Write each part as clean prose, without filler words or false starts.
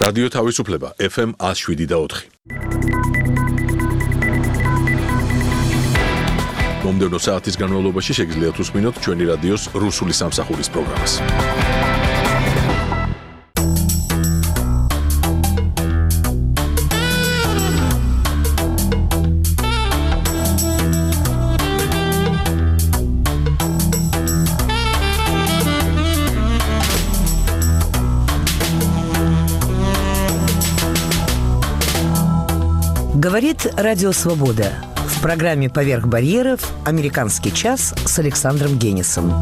რადიო თავისუფლება FM 107.4. მომდევნო საათის განმავლობაში შეგიძლიათ უსმინოთ ჩვენი რადიოს რუსული სამსახურის პროგრამას. Говорит Радио Свобода. В программе «Поверх барьеров» «Американский час» с Александром Генисом.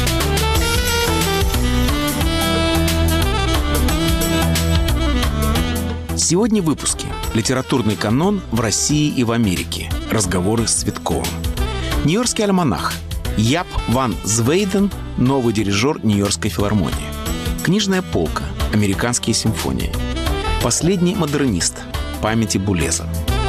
Сегодня в выпуске. Литературный канон в России и в Америке. Разговоры с Цветковым. Нью-Йоркский альманах. Яп ван Звейден, новый дирижер Нью-Йоркской филармонии. Книжная полка. Американские симфонии. Последний модернист. Памяти Булеза.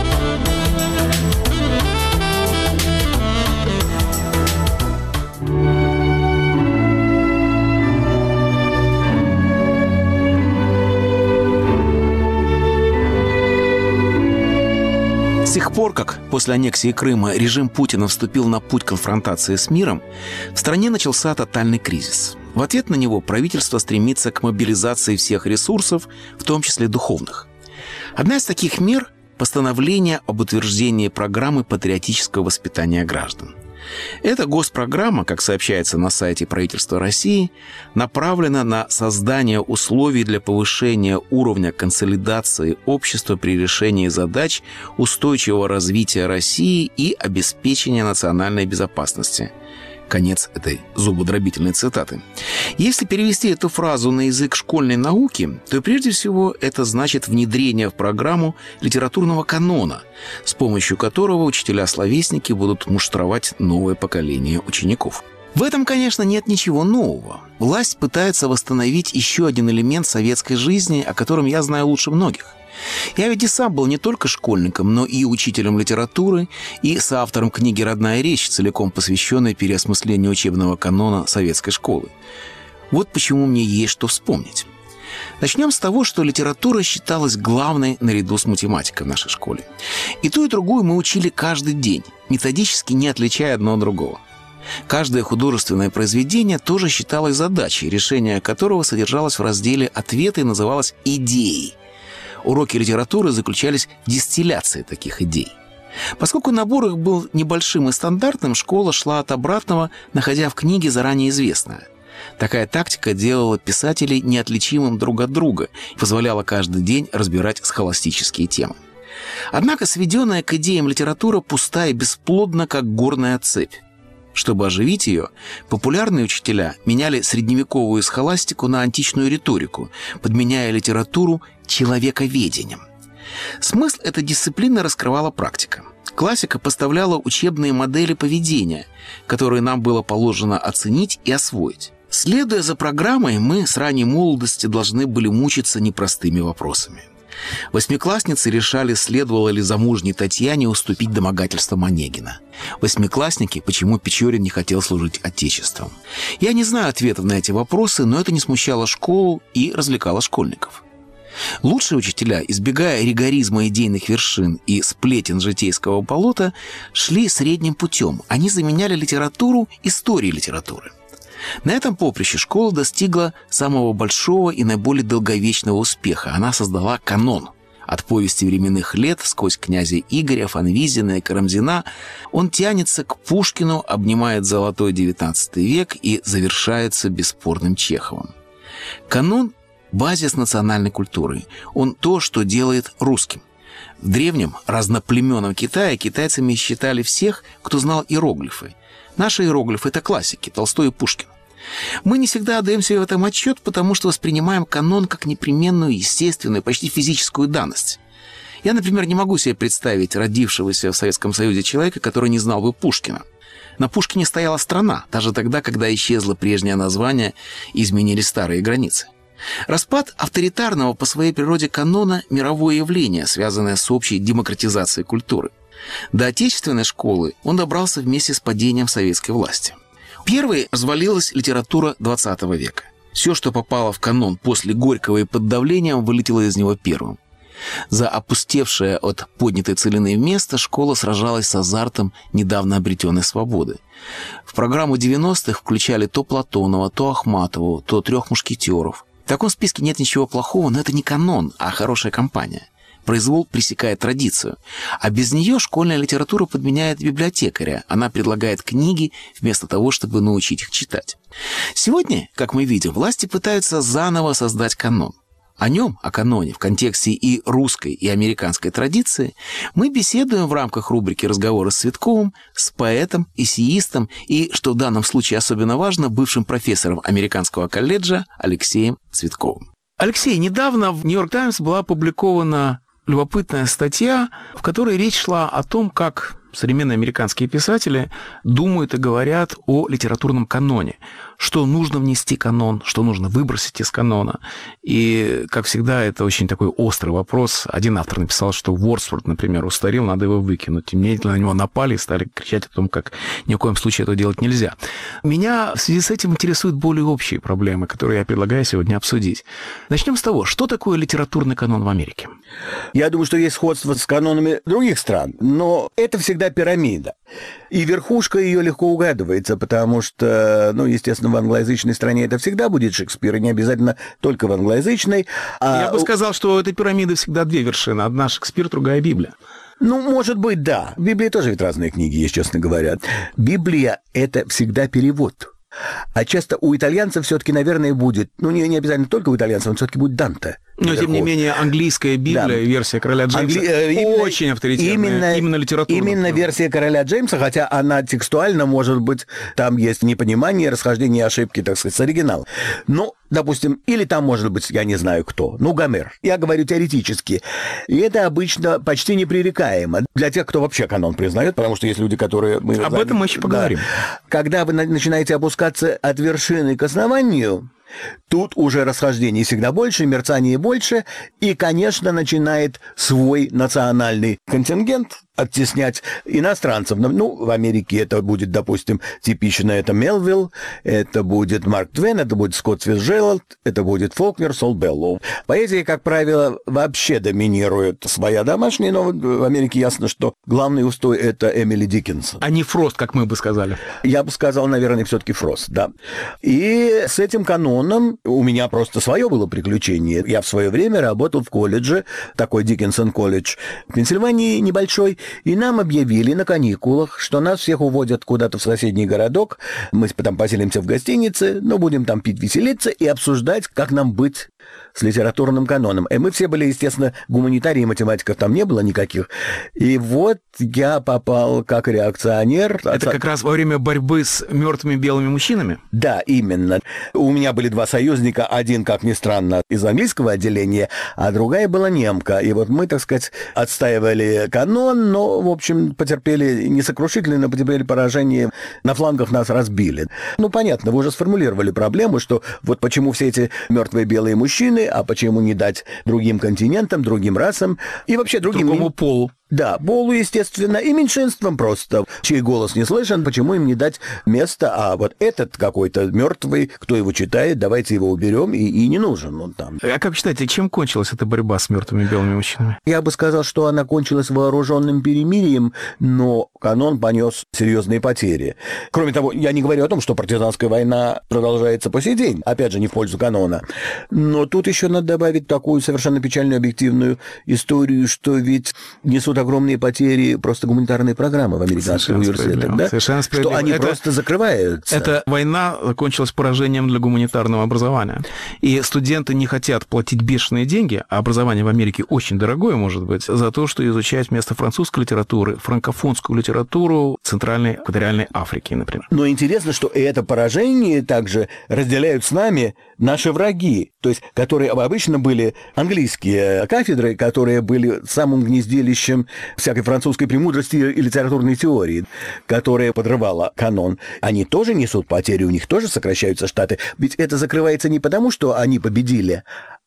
С тех пор, как после аннексии Крыма режим Путина вступил на путь конфронтации с миром, в стране начался тотальный кризис. В ответ на него правительство стремится к мобилизации всех ресурсов, в том числе духовных. Одна из таких мер – постановление об утверждении программы патриотического воспитания граждан. Эта госпрограмма, как сообщается на сайте правительства России, направлена на создание условий для повышения уровня консолидации общества при решении задач устойчивого развития России и обеспечения национальной безопасности. Конец этой зубодробительной цитаты. Если перевести эту фразу на язык школьной науки, то прежде всего это значит внедрение в программу литературного канона, с помощью которого учителя-словесники будут муштровать новое поколение учеников. В этом, конечно, нет ничего нового. Власть пытается восстановить еще один элемент советской жизни, о котором я знаю лучше многих. Я ведь и сам был не только школьником, но и учителем литературы, и соавтором книги «Родная речь», целиком посвященной переосмыслению учебного канона советской школы. Вот почему мне есть что вспомнить. Начнем с того, что литература считалась главной наряду с математикой в нашей школе. И ту, и другую мы учили каждый день, методически не отличая одно от другого. Каждое художественное произведение тоже считалось задачей, решение которого содержалось в разделе «Ответы» и называлось «Идеей». Уроки литературы заключались в дистилляции таких идей. Поскольку набор их был небольшим и стандартным, школа шла от обратного, находя в книге заранее известное. Такая тактика делала писателей неотличимым друг от друга и позволяла каждый день разбирать схоластические темы. Однако сведенная к идеям литература пуста и бесплодна, как горная цепь. Чтобы оживить ее, популярные учителя меняли средневековую схоластику на античную риторику, подменяя литературу человековедением. Смысл этой дисциплины раскрывала практика. Классика поставляла учебные модели поведения, которые нам было положено оценить и освоить. Следуя за программой, мы с ранней молодости должны были мучиться непростыми вопросами. Восьмиклассницы решали, следовало ли замужней Татьяне уступить домогательствам Онегина. Восьмиклассники, почему Печорин не хотел служить Отечеством. Я не знаю ответов на эти вопросы, но это не смущало школу и развлекало школьников. Лучшие учителя, избегая ригоризма идейных вершин и сплетен житейского болота, шли средним путем. Они заменяли литературу историей литературы. На этом поприще школа достигла самого большого и наиболее долговечного успеха. Она создала канон. От повести временных лет, сквозь князя Игоря, Фанвизина и Карамзина, он тянется к Пушкину, обнимает золотой XIX век и завершается бесспорным Чеховым. Канон – базис национальной культуры. Он то, что делает русским. В древнем разноплеменном Китае китайцами считали всех, кто знал иероглифы. Наши иероглифы – это классики, Толстой и Пушкин. Мы не всегда отдаем себе в этом отчет, потому что воспринимаем канон как непременную, естественную, почти физическую данность. Я, например, не могу себе представить родившегося в Советском Союзе человека, который не знал бы Пушкина. На Пушкине стояла страна, даже тогда, когда исчезло прежнее название и изменились старые границы. Распад авторитарного по своей природе канона – мировое явление, связанное с общей демократизацией культуры. До отечественной школы он добрался вместе с падением советской власти. Первой развалилась литература XX века. Все, что попало в канон после Горького и под давлением, вылетело из него первым. За опустевшее от поднятой целины место школа сражалась с азартом недавно обретенной свободы. В программу 90-х включали то Платонова, то Ахматову, то «Трех мушкетеров». В таком списке нет ничего плохого, но это не канон, а хорошая компания. Произвол пресекает традицию. А без нее школьная литература подменяет библиотекаря. Она предлагает книги вместо того, чтобы научить их читать. Сегодня, как мы видим, власти пытаются заново создать канон. О нем, о каноне, в контексте и русской, и американской традиции мы беседуем в рамках рубрики «Разговоры с Цветковым» с поэтом, эссеистом и, что в данном случае особенно важно, бывшим профессором американского колледжа Алексеем Цветковым. Алексей, недавно в «Нью-Йорк Таймс» была опубликована любопытная статья, в которой речь шла о том, как современные американские писатели думают и говорят о литературном каноне. Что нужно внести канон, что нужно выбросить из канона. И, как всегда, это очень такой острый вопрос. Один автор написал, что Уордсворт, например, устарел, надо его выкинуть. Тем не менее, на него напали и стали кричать о том, как ни в коем случае этого делать нельзя. Меня в связи с этим интересуют более общие проблемы, которые я предлагаю сегодня обсудить. Начнем с того, что такое литературный канон в Америке? Я думаю, что есть сходство с канонами других стран, но это всегда пирамида. И верхушка ее легко угадывается, потому что, естественно, в англоязычной стране это всегда будет Шекспир, и не обязательно только в англоязычной. Я бы сказал, что у этой пирамиды всегда две вершины. Одна Шекспир, другая Библия. Может быть, да. В Библии тоже ведь разные книги есть, честно говоря. Библия – это всегда перевод. А часто у итальянцев все-таки, наверное, будет, не обязательно только у итальянцев, но все-таки будет Данте. Но, тем не менее, английская Библия, да. Версия короля Джеймса, очень авторитетная. Именно литературная. Именно версия короля Джеймса, хотя она текстуально, может быть, там есть непонимание, расхождение, ошибки, так сказать, с оригиналом. Допустим, или там может быть, я не знаю кто, Гомер. Я говорю теоретически. И это обычно почти непререкаемо для тех, кто вообще канон признает, потому что есть люди, которые... Об этом мы еще поговорим. Да. Когда вы начинаете опускаться от вершины к основанию, тут уже расхождений всегда больше, мерцаний больше, и, конечно, начинает свой национальный контингент оттеснять иностранцев. В Америке это будет, допустим, типично это Мелвилл, это будет Марк Твен, это будет Скотт Фицджеральд, это будет Фолкнер, Сол Беллоу. Поэзия, как правило, вообще доминирует своя домашняя, но в Америке ясно, что главный устой – это Эмили Диккенсон. А не Фрост, как мы бы сказали. Я бы сказал, наверное, все-таки Фрост, да. И с этим каноном у меня просто свое было приключение. Я в свое время работал в колледже, такой Диккенсон колледж, в Пенсильвании небольшой, и нам объявили на каникулах, что нас всех уводят куда-то в соседний городок, мы там поселимся в гостинице, будем там пить, веселиться и обсуждать, как нам быть с литературным каноном. И мы все были, естественно, гуманитарии, математиков там не было никаких. И вот я попал как реакционер. Это как раз во время борьбы с мертвыми белыми мужчинами? Да, именно. У меня были два союзника, один, как ни странно, из английского отделения, а другая была немка. И вот мы, так сказать, отстаивали канон, но, в общем, потерпели не сокрушительное, но потерпели поражение. На флангах нас разбили. Понятно, вы уже сформулировали проблему, что вот почему все эти мертвые белые мужчины, а почему не дать другим континентам, другим расам и вообще другим... Другому полу. Да, полу, естественно, и меньшинствам просто, чей голос не слышен, почему им не дать место, а вот этот какой-то мертвый, кто его читает, давайте его уберем, и не нужен он там. А как считаете, чем кончилась эта борьба с мертвыми белыми мужчинами? Я бы сказал, что она кончилась вооруженным перемирием, но канон понес серьезные потери. Кроме того, я не говорю о том, что партизанская война продолжается по сей день, опять же, не в пользу канона. Но тут еще надо добавить такую совершенно печальную объективную историю, что ведь несут огромные потери просто гуманитарные программы в американских университетах, да? Совершенно что они просто закрываются. Эта война закончилась поражением для гуманитарного образования. И студенты не хотят платить бешеные деньги, а образование в Америке очень дорогое, может быть, за то, что изучать вместо французской литературы франкофонскую литературу Центральной экваториальной Африки, например. Но интересно, что это поражение также разделяют с нами наши враги, то есть которые обычно были английские кафедры, которые были самым гнездилищем всякой французской премудрости и литературной теории, которая подрывала канон. Они тоже несут потери, у них тоже сокращаются штаты. Ведь это закрывается не потому, что они победили,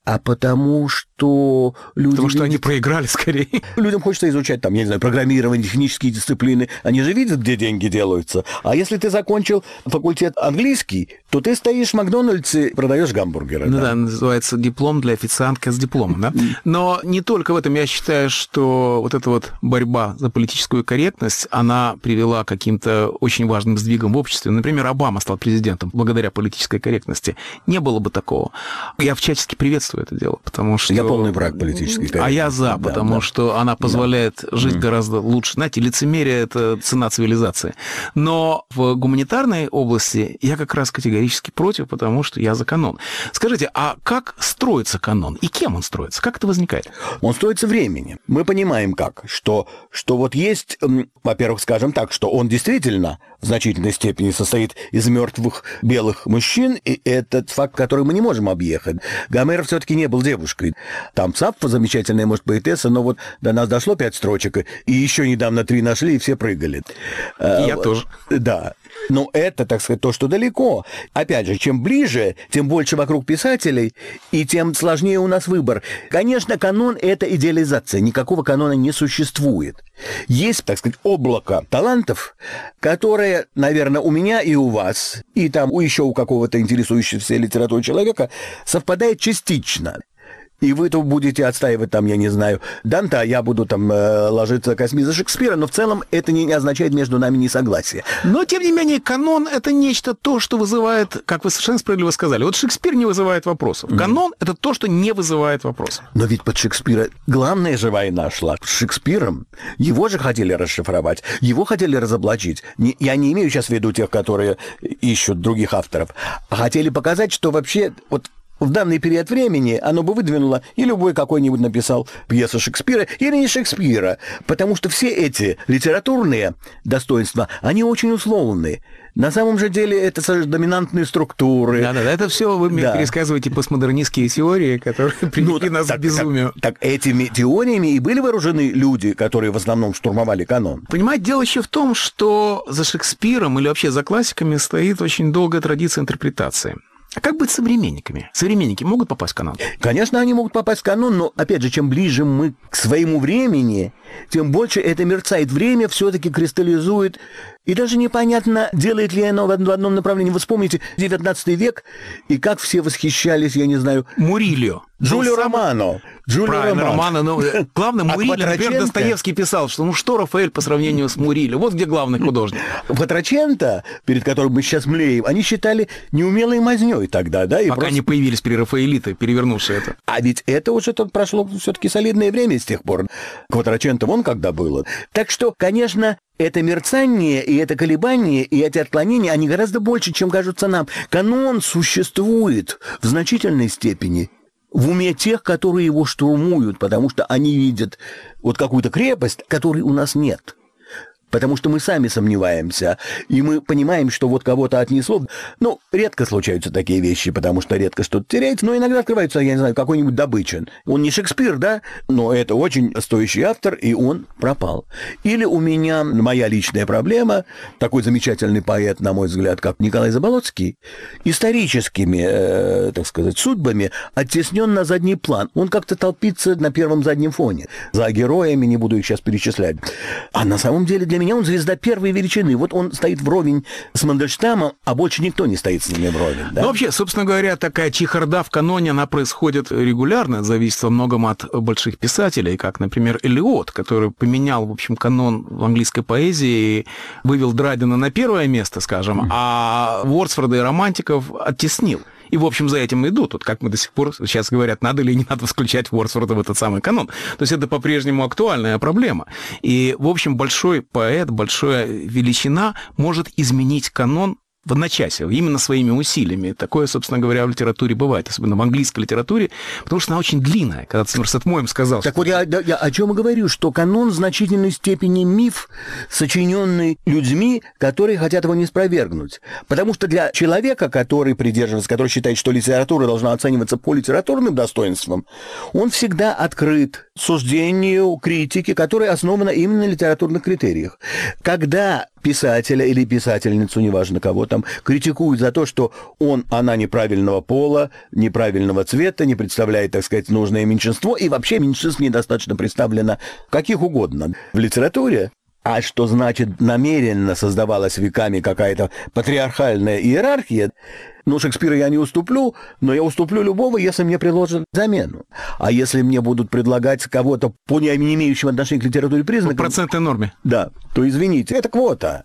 а потому что люди... Потому что они проиграли скорее. Людям хочется изучать, там, я не знаю, программирование, технические дисциплины. Они же видят, где деньги делаются. А если ты закончил факультет английский, то ты стоишь в Макдональдсе и продаешь гамбургеры. Ну да, называется диплом для официантки с дипломом, да? Но не только в этом. Я считаю, что вот эта вот борьба за политическую корректность, она привела к каким-то очень важным сдвигам в обществе. Например, Обама стал президентом благодаря политической корректности. Не было бы такого. Я всячески приветствую это дело, потому что... Я полный враг политической корректности. А я за, потому что она позволяет жить гораздо лучше. Знаете, лицемерие – это цена цивилизации. Но в гуманитарной области я как раз категорически против, потому что я за канон. Скажите, а как строится канон? И кем он строится? Как это возникает? Он строится временем. Мы понимаем как, что вот есть, во-первых, скажем так, что он действительно в значительной степени состоит из мертвых белых мужчин, и этот факт, который мы не можем объехать. Гомер все-таки не был девушкой. Там Саффа замечательная, может, поэтесса, но вот до нас дошло 5 строчек, и еще недавно 3 нашли, и все прыгали. Я тоже. Да. Но это, так сказать, то, что далеко. Опять же, чем ближе, тем больше вокруг писателей, и тем сложнее у нас выбор. Конечно, канон – это идеализация. Никакого канона не существует. Есть, так сказать, облако талантов, которые, наверное, у меня и у вас, и там еще у какого-то интересующегося литературой человека совпадает частично. И вы-то будете отстаивать там, я не знаю, Данте, а я буду там ложиться косми за Шекспира, но в целом это не означает между нами несогласие. Но, тем не менее, канон – это нечто то, что вызывает, как вы совершенно справедливо сказали, вот Шекспир не вызывает вопросов. Канон – это то, что не вызывает вопросов. Но ведь под Шекспира главная же война шла с Шекспиром. Его же хотели расшифровать, его хотели разоблачить. Я не имею сейчас в виду тех, которые ищут других авторов, а хотели показать, что вообще вот в данный период времени оно бы выдвинуло, и любой какой-нибудь написал пьесу Шекспира или не Шекспира, потому что все эти литературные достоинства, они очень условны. На самом же деле это доминантные структуры. Да, это все вы мне пересказываете постмодернистские теории, которые привели нас к безумию. Так этими теориями и были вооружены люди, которые в основном штурмовали канон. Понимаете, дело еще в том, что за Шекспиром или вообще за классиками стоит очень долгая традиция интерпретации. А как быть с современниками? Современники могут попасть в канон? Конечно, они могут попасть в канон, но, опять же, чем ближе мы к своему времени, тем больше это мерцает. Время все-таки кристаллизует. И даже непонятно, делает ли оно в одном направлении. Вы вспомните 19 век, и как все восхищались, я не знаю... Мурильо. Джулио Романо. Правильно, Романо. Но главное, Мурильо, например, Достоевский писал, что что Рафаэль по сравнению с Мурильо? Вот где главный художник. Кватраченто, перед которым мы сейчас млеем, они считали неумелой мазнёй тогда, да? И пока не появились прерафаэлиты, перевернувшие это. А ведь это уже прошло все-таки солидное время с тех пор. Кватраченто вон когда было. Так что, конечно, это мерцание, и это колебание, и эти отклонения, они гораздо больше, чем кажутся нам. Канон существует в значительной степени в уме тех, которые его штурмуют, потому что они видят вот какую-то крепость, которой у нас нет. Потому что мы сами сомневаемся, и мы понимаем, что вот кого-то отнесло. Ну, редко случаются такие вещи, потому что редко что-то теряется, но иногда открывается, я не знаю, какой-нибудь Добычин. Он не Шекспир, да, но это очень стоящий автор, и он пропал. Или у меня моя личная проблема, такой замечательный поэт, на мой взгляд, как Николай Заболоцкий, историческими, так сказать, судьбами оттеснен на задний план. Он как-то толпится на первом заднем фоне. За героями, не буду их сейчас перечислять. А на самом деле для меня он звезда первой величины. Вот он стоит вровень с Мандельштамом, а больше никто не стоит с ними вровень. Да? Ну, вообще, собственно говоря, такая чехарда в каноне, она происходит регулярно, зависит во многом от больших писателей, как, например, Элиот, который поменял, в общем, канон в английской поэзии, вывел Драйдена на первое место, скажем, а Уордсворда и романтиков оттеснил. И, в общем, за этим идут. Вот как мы до сих пор сейчас говорят, надо или не надо включать Уордсворда в этот самый канон. То есть это по-прежнему актуальная проблема. И, в общем, большой поэт, большая величина может изменить канон в одночасье, именно своими усилиями. Такое, собственно говоря, в литературе бывает, особенно в английской литературе, потому что она очень длинная. Когда Сомерсет Моэм сказал... Так вот я о чем и говорю, что канон в значительной степени миф, сочиненный людьми, которые хотят его не спровергнуть. Потому что для человека, который придерживается, который считает, что литература должна оцениваться по литературным достоинствам, он всегда открыт суждению, критике, которая основана именно на литературных критериях. Когда писателя или писательницу, неважно кого там, там критикуют за то, что она неправильного пола, неправильного цвета, не представляет, так сказать, нужное меньшинство, и вообще меньшинство недостаточно представлено каких угодно в литературе. А что значит намеренно создавалась веками какая-то патриархальная иерархия? Ну, Шекспира я не уступлю, но я уступлю любого, если мне предложат замену. А если мне будут предлагать кого-то по не имеющим отношения к литературе признакам... По процентной норме. Да, то извините, это квота.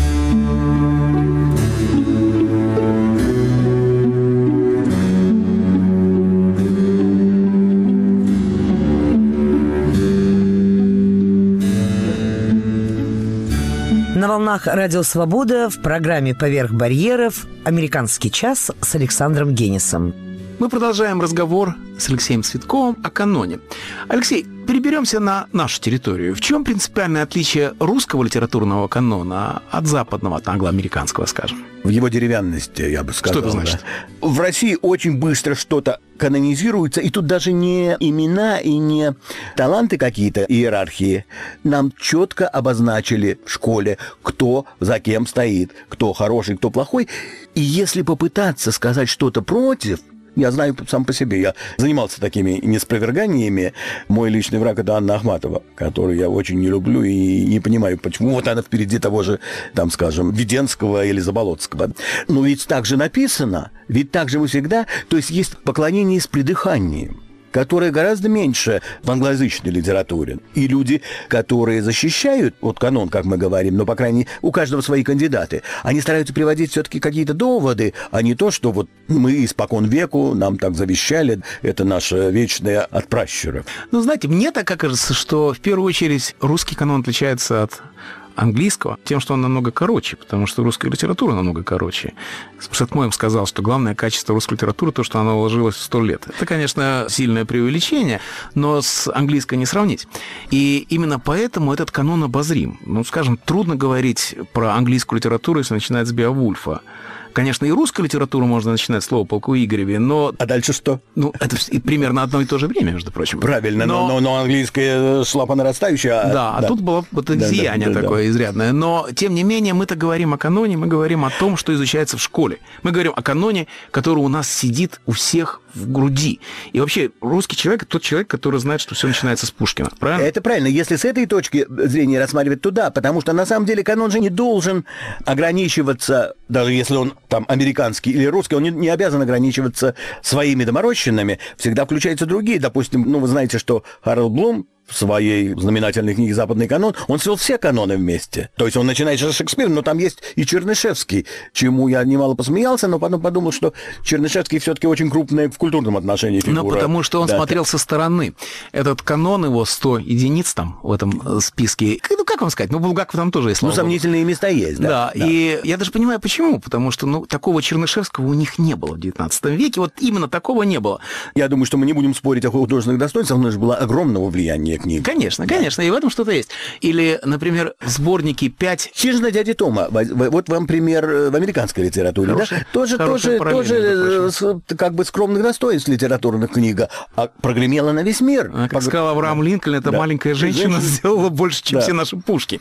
На волнах «Радио Свобода» в программе «Поверх барьеров» «Американский час» с Александром Генисом. Мы продолжаем разговор с Алексеем Цветковым о каноне. Алексей, переберемся на нашу территорию. В чем принципиальное отличие русского литературного канона от западного, от англоамериканского, скажем? В его деревянности, я бы сказал. Что это значит? Да. В России очень быстро что-то канонизируется, и тут даже не имена и не таланты какие-то, иерархии. Нам четко обозначили в школе, кто за кем стоит, кто хороший, кто плохой. И если попытаться сказать что-то против, я знаю сам по себе, я занимался такими неспроверганиями. Мой личный враг – это Анна Ахматова, которую я очень не люблю и не понимаю, почему вот она впереди того же, там, скажем, Веденского или Заболоцкого. Но ведь так же написано, ведь так же мы всегда, то есть поклонение с придыханием, которое гораздо меньше в англоязычной литературе. И люди, которые защищают вот канон, как мы говорим, но, по крайней мере, у каждого свои кандидаты, они стараются приводить все-таки какие-то доводы, а не то, что вот мы испокон веку, нам так завещали, это наше вечное от пращуров. Ну, знаете, мне так кажется, что в первую очередь русский канон отличается от английского тем, что он намного короче, потому что русская литература намного короче. Шатмоем сказал, что главное качество русской литературы то, что она уложилась в 100 лет. Это, конечно, сильное преувеличение, но с английской не сравнить. И именно поэтому этот канон обозрим. Ну, скажем, трудно говорить про английскую литературу, если начинать с Беовульфа. Конечно, и русскую литературу можно начинать с слова полку Игореве, но... А дальше что? Ну, это примерно одно и то же время, между прочим. Правильно, но английская шла по нарастающей. Да, а тут было вот зияние такое изрядное. Но, тем не менее, мы-то говорим о каноне, мы говорим о том, что изучается в школе. Мы говорим о каноне, который у нас сидит у всех в груди. И вообще, русский человек – тот человек, который знает, что все начинается с Пушкина. Правильно? Это правильно. Если с этой точки зрения рассматривать, то да, потому что, на самом деле, канон же не должен ограничиваться, даже если он там американский или русский, он не обязан ограничиваться своими доморощенными. Всегда включаются другие. Допустим, вы знаете, что Харальд Блум в своей знаменательной книге «Западный канон», он свел все каноны вместе. То есть он начинает с Шекспира, но там есть и Чернышевский, чему я немало посмеялся, но потом подумал, что Чернышевский все-таки очень крупная в культурном отношении фигура. Ну, потому что он смотрел со стороны. Этот канон его 100 единиц там в этом списке. Ну, как вам сказать? Ну, Булгаков там тоже есть, слава богу. Сомнительные места есть, да. Да, и я даже понимаю, почему. Потому что, такого Чернышевского у них не было в 19 веке. Вот именно такого не было. Я думаю, что мы не будем спорить о художественных достоинствах, но же было огромного влияния книги. Конечно, и в этом что-то есть. Или, например, в сборнике 5... «Хижина дяди Тома». Вот вам пример в американской литературе. Хорошая, да? Тоже как бы скромных достоинств литературных книга. А прогремела на весь мир. Как сказал Авраам Линкольн, эта маленькая женщина сделала больше, чем все наши пушки.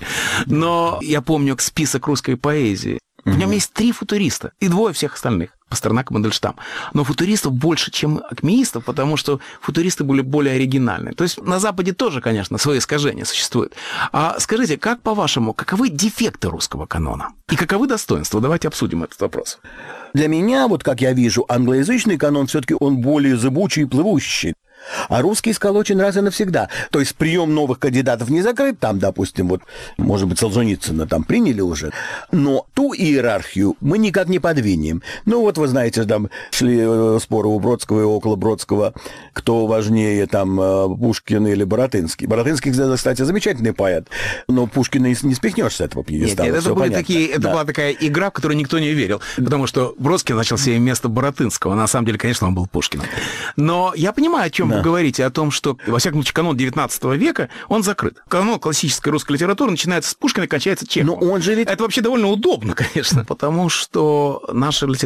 Но я помню список русской поэзии. В нем есть 3 футуриста и 2 всех остальных. Пастернак и Мандельштам. Но футуристов больше, чем акмеистов, потому что футуристы были более оригинальны. То есть на Западе тоже, конечно, свои искажения существуют. А скажите, как по-вашему, каковы дефекты русского канона? И каковы достоинства? Давайте обсудим этот вопрос. Для меня, вот как я вижу, англоязычный канон все-таки он более зыбучий и плывущий. А русский сколочен раз и навсегда. То есть прием новых кандидатов не закрыт. Там, допустим, вот, может быть, Солженицына там приняли уже. Но ту иерархию мы никак не подвинем. Ну, вот вы знаете, там шли споры у Бродского и около Бродского, кто важнее, там, Пушкин или Баратынский. Баратынский, кстати, замечательный поэт. Но Пушкина не спихнешь с этого пьедестала. Нет, это была такая игра, в которую никто не верил. Потому что Бродский начал себе место Баратынского. На самом деле, конечно, он был Пушкиным. Но я понимаю, о чем вы говорите, о том, что, во всяком случае, канон 19 века, он закрыт. Канон классической русской литературы начинается с Пушкина и кончается Чеховым. Но он же ведь... Это вообще довольно удобно, конечно, потому что наша литература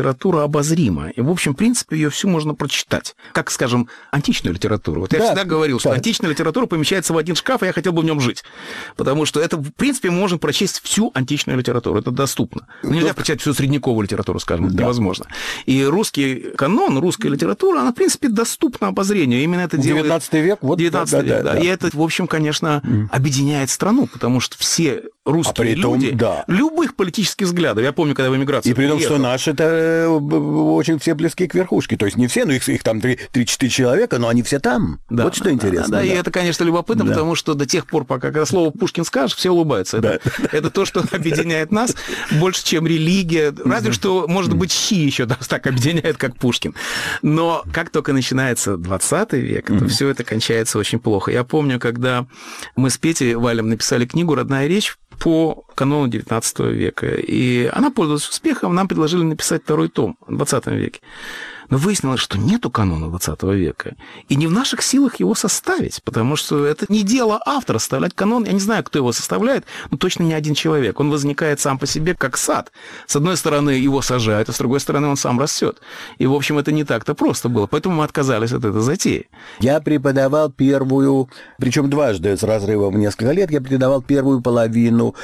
обозрима. И, в общем, в принципе, ее всю можно прочитать. Как, скажем, античную литературу. Вот я всегда говорил, что античная литература помещается в один шкаф, и я хотел бы в нем жить. Потому что это, в принципе, мы можем прочесть всю античную литературу. Это доступно. Нельзя прочитать всю средневековую литературу, скажем, это невозможно. И русский канон, русская литература, она, в принципе, доступна обозрению. Именно это делает... 19 век? Вот, 19 век, да. И это, в общем, конечно, объединяет страну, потому что все русские люди любых политических взглядов. Я помню, когда в эмиграции и при том, что наши-то очень все близки к верхушке. То есть не все, но их там 3-4 человека, но они все там. Да, вот что интересно. Да, и это, конечно, любопытно, потому что до тех пор, пока когда слово Пушкин скажешь, все улыбаются. Это то, что объединяет нас больше, чем религия. Разве что, может быть, щи еще так объединяет, как Пушкин. Но как только начинается 20 век, то все это кончается очень плохо. Я помню, когда мы с Петей Валем написали книгу «Родная речь» по канону XIX века. И она пользовалась успехом, нам предложили написать второй том в XX веке. Но выяснилось, что нету канона XX века. И не в наших силах его составить, потому что это не дело автора составлять канон. Я не знаю, кто его составляет, но точно не один человек. Он возникает сам по себе, как сад. С одной стороны, его сажают, а с другой стороны, он сам растет. И, в общем, это не так-то просто было. Поэтому мы отказались от этой затеи. Я преподавал первую, причем дважды с разрывом в несколько лет, я преподавал первую половину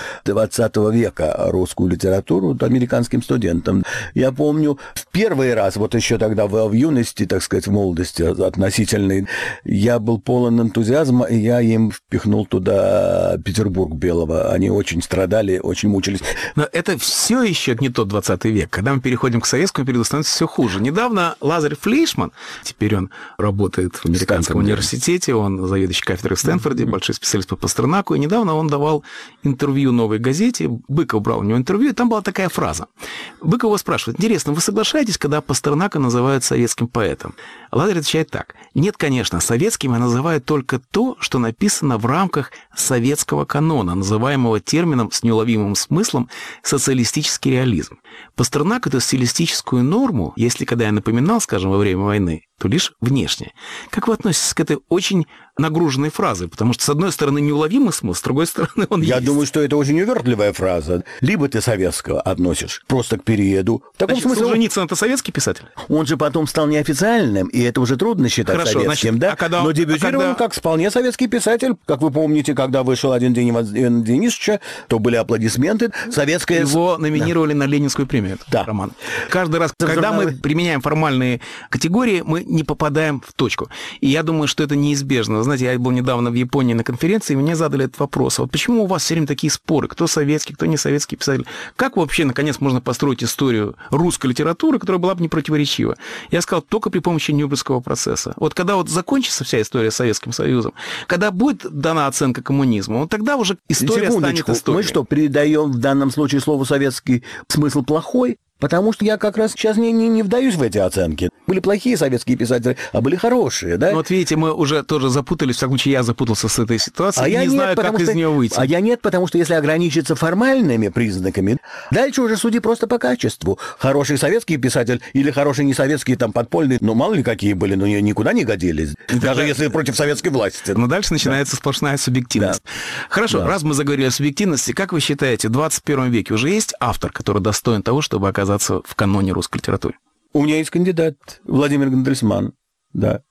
XX века русскую литературу американским студентам. Я помню, в первый раз, вот еще тогда в юности, так сказать, в молодости относительной, я был полон энтузиазма, и я им впихнул туда Петербург Белого. Они очень страдали, очень мучились. Но это все еще не тот 20 век. Когда мы переходим к советскому периоду, становится все хуже. Недавно Лазарь Флейшман, теперь он работает в Американском университете, он заведующий кафедрой в Стэнфорде, большой специалист по Пастернаку, и недавно он давал интервью «Новой газете», Быков брал у него интервью, и там была такая фраза. Быков его спрашивает: интересно, вы соглашаетесь, когда Пастернака называют советским поэтом? Лазарь отвечает так: нет, конечно, советским я называю только то, что написано в рамках советского канона, называемого термином с неуловимым смыслом социалистический реализм. Пастернак эту стилистическую норму, если когда я напоминал, скажем, во время войны, то лишь внешне. Как вы относитесь к этой очень нагруженной фразе? Потому что, с одной стороны, неуловимый смысл, с другой стороны, он Я есть. думаю, что это очень увертливая фраза. Либо ты советского относишь просто к периоду. В таком смысле Солженицын — это советский писатель? Он же потом стал неофициальным, и это уже трудно считать советским, да? Но дебютировал как вполне советский писатель. Как вы помните, когда вышел «Один день Ивана Денисовича», то были аплодисменты. Советская... Его номинировали на Ленинскую премию, этот роман. Каждый раз, когда мы применяем формальные категории, мы не попадаем в точку. И я думаю, что это неизбежно. Вы знаете, я был недавно в Японии на конференции, и мне задали этот вопрос. Вот почему у вас все время такие споры? Кто советский, кто не советский писатель? Как вообще, наконец, можно построить историю русской литературы, которая была бы непротиворечива? Я сказал, только при помощи Нюрнбергского процесса. Вот когда вот закончится вся история с Советским Союзом, когда будет дана оценка коммунизму, вот тогда уже история станет историей. Мы что, придаем в данном случае слову «советский» смысл плохой? Потому что я как раз сейчас не вдаюсь в эти оценки. Были плохие советские писатели, а были хорошие, да? Ну, вот видите, мы уже тоже запутались, в всяком случае, я запутался с этой ситуацией, не знаю, как из нее выйти. А я нет, потому что если ограничиться формальными признаками, дальше уже суди просто по качеству. Хороший советский писатель или хороший несоветский, там, подпольный, ну, мало ли какие были, но никуда не годились. Даже если против советской власти. Но дальше начинается сплошная субъективность. Да. Хорошо, раз мы заговорили о субъективности, как вы считаете, в 21 веке уже есть автор, который достоин того, чтобы оказаться в каноне русской литературы? У меня есть кандидат Владимир Гандельсман, да.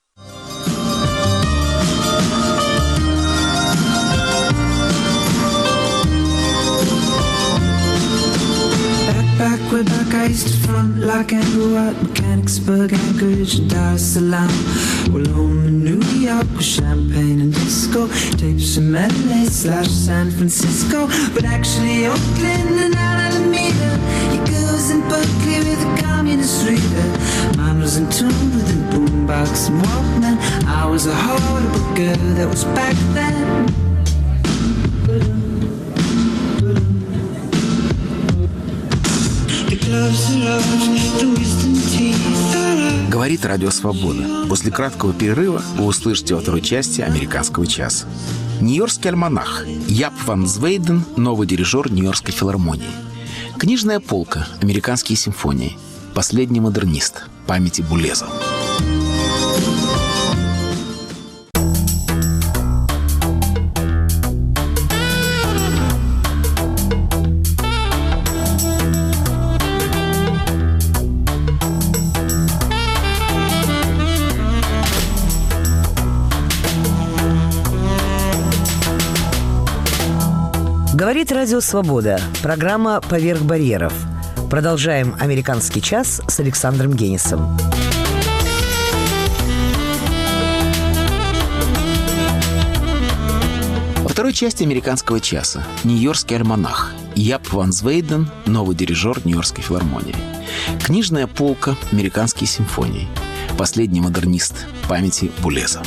Way back I used to front like Andrew at Mechanicsburg, Anchorage, and Dar es Salaam. Well, home in New York with champagne and disco, tapes from LA / San Francisco, but actually Oakland and Alameda. Your girls in Berkeley with a communist reader. Mine was in tune with a boombox and Walkman. I was a horrible girl that was back then. Говорит Радио Свобода. После краткого перерыва вы услышите во второй части «Американского часа». Нью-Йоркский альманах. Яп ван Звейден, новый дирижер Нью-Йоркской филармонии. Книжная полка. Американские симфонии. Последний модернист. Памяти Булеза. Говорит Радио Свобода. Программа «Поверх барьеров». Продолжаем «Американский час» с Александром Генисом. Во второй части «Американского часа» Нью-Йоркский альманах. Яп Ван Звейден, новый дирижер Нью-Йоркской филармонии. Книжная полка «Американские симфонии». Последний модернист памяти Булеза.